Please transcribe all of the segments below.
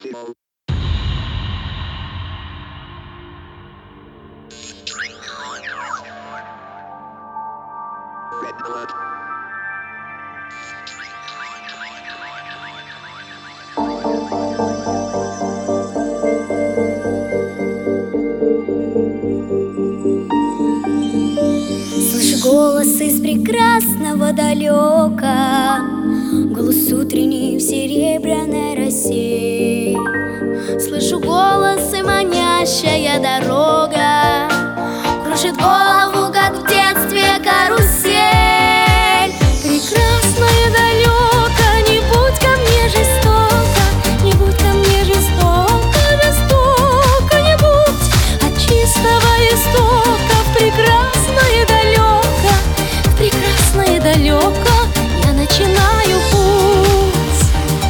Слышу голос из прекрасного далека, голос утренний в серебряной росе. Слышу голос и манящая дорога кружит голову, как в детстве карусель. Прекрасное далеко, не будь ко мне жестоко, не будь ко мне жестоко, жестоко не будь. От чистого истока в прекрасное далеко, в прекрасное далеко я начинаю путь.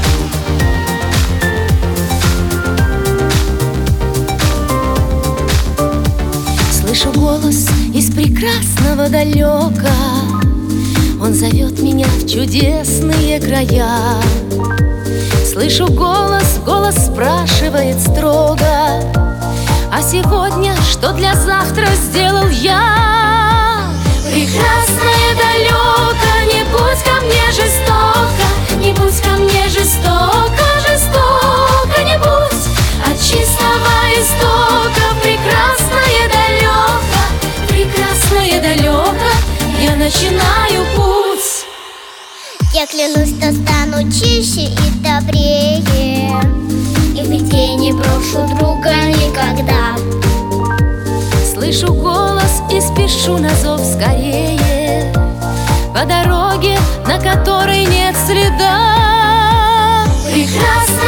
Слышу голос из прекрасного далека, он зовет меня в чудесные края. Слышу голос, голос спрашивает строго: а сегодня что для завтра сделал я? Прекрасное далеко, не будь ко мне жестоко, не будь ко мне жестоко, жестоко не будь. От чистого истока в прекрасное далеко я начинаю путь. Я клянусь, что стану чище и добрее, и в беде не брошу друга никогда. Слышу голос и спешу на зов скорее, по дороге, на которой нет следа. Прекрасно